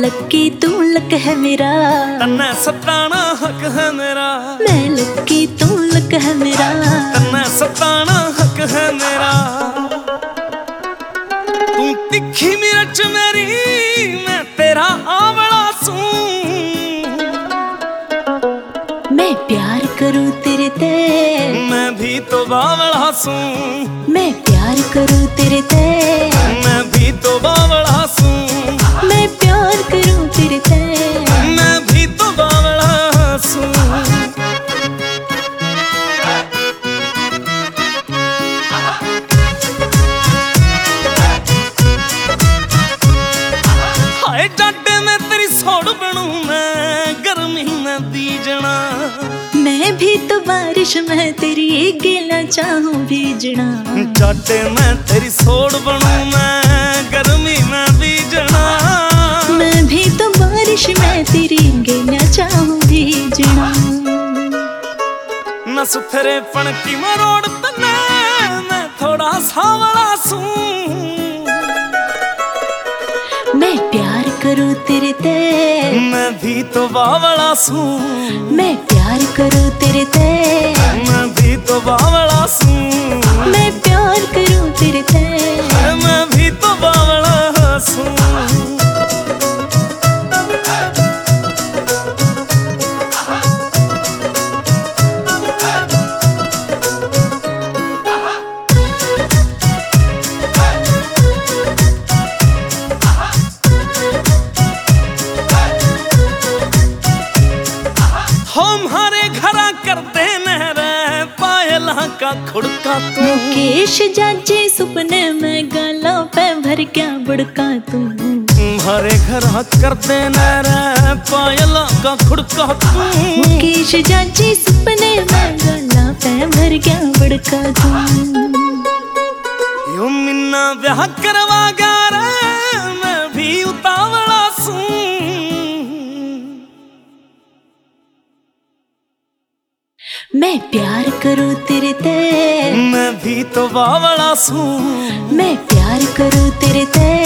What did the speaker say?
लक्की तू लक है मेरा, तन्ने सताना हक है मेरा। मैं लक्की तू लक है मेरा, तन्ने सताना हक है मेरा। तू तिखी मिर्च मेरी, मैं तेरा आंवला सूं। मैं प्यार करूं तेरे ते, मैं भी तो बावला सूं। मैं प्यार करूं तेरे ते, मैं भी तो बावला सूं। मैं प्यार करूं तेरे ते, मैं भी तो बावला सूं। हाय डाटे में तेरी सोड़ बनूं मैं, गर्मी में बीजना। मैं भी तो बारिश में तेरी गिला चाहूं भीजना। डाटे में तेरी सोड़ बनूं मैं, गर्मी में बीजना। मैं भी तो बारिश में तेरी गिला चाहूं भीजना। न सुथरे पन की मरोड़ तने, मैं थोड़ा सावला सूं। मैं प्यार करूं तेरे ते, मैं भी तो बावला सूं। मैं प्यार करूं तेरे ते, मैं भी तो बावला सूं। मैं प्यार करूं तेरे ते, मैं भी तो बावला सूं। हमारे घरा करते नहरे पायला का खुड़का तू। मुकेश जाजी सुपने में गालों पे भर क्या बुड़का तू। हमारे घरा करते नहरे पायला का खुड़का तू। मुकेश जाजी सुपने में गालों पे भर क्या बुड़का तू। यूं मिन्ना ब्याह करवा गा रे, मैं भी उतावला सूं। मैं प्यार करूं तेरे ते, मैं भी तो बावला सूं। मैं प्यार करूं तेरे ते,